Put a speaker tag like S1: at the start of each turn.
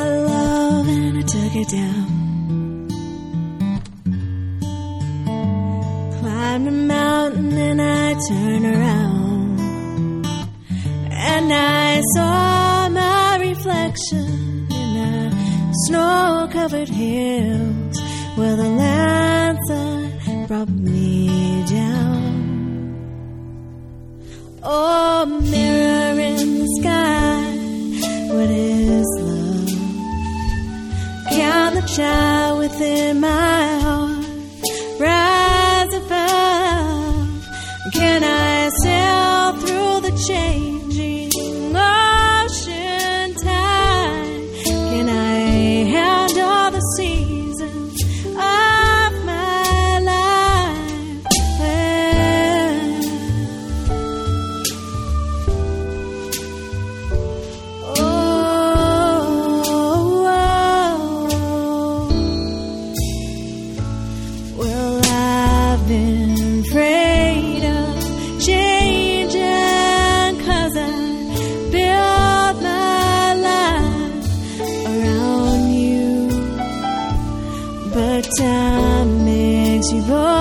S1: my love and I took it down. Climbed a mountain and I turned around, and I saw my reflection in the snow-covered hills where the landslide brought me down. Oh, mirror in the sky, what is love? Count the child within my heart, rise above. Can I sail through the changing ocean tide? Can I handle the seasons of my life? Well, I've been afraid of changing 'cause I built my life around you, but time makes you both